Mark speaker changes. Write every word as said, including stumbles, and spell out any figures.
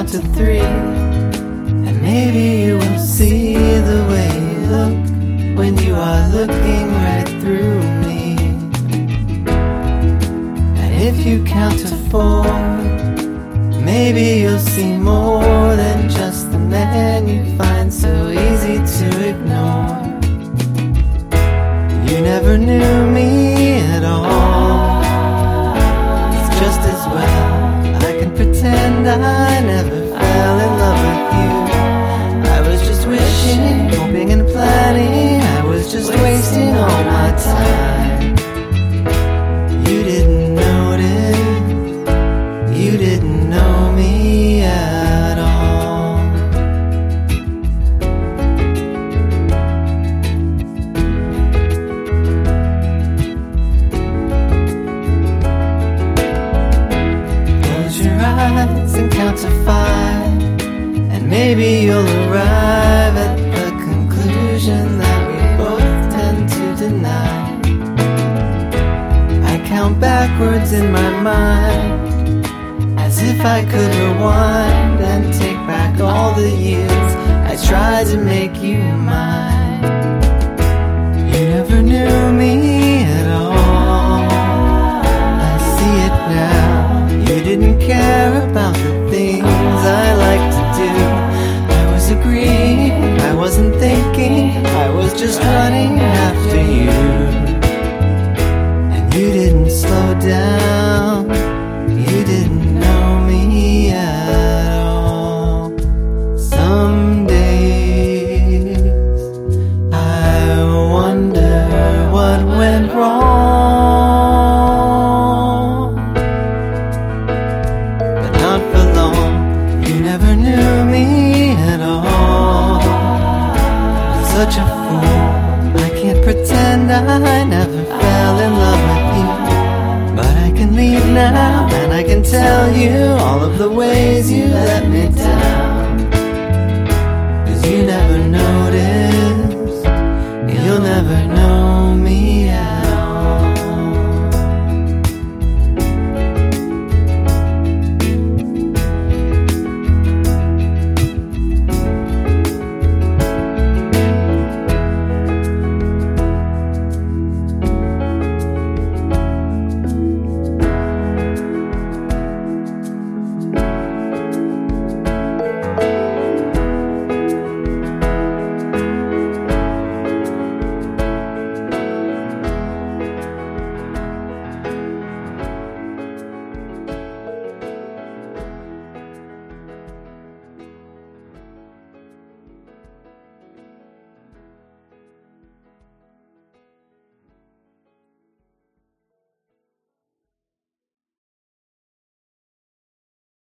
Speaker 1: count to three, and maybe you will see the way you look when you are looking right through me. And if you count to four, maybe you'll see more than just the man you find so easy to ignore. You never knew me at all. It's just as well I can pretend I never fell in love with you. I was just wishing, hoping and planning, I was just wasting all my time. You didn't notice, you didn't know me at all. Close your eyes and count to five, and maybe you'll arrive at the conclusion that we both tend to deny. I count backwards in my mind, as if I could rewind and take back all the years I tried to make you mine. You never knew me at all. I see it now. You didn't care about the things I like to do. I was agreeing, I wasn't thinking, I was just running after you. And you didn't slow down, you didn't know me at all. Some days I wonder what went wrong, but not for long. You never knew me at all. I'm such a fool, I can't pretend I never fell in love with you. But I can leave now, and I can tell you all of the ways you let me down. 'Cause you never noticed, you'll never know.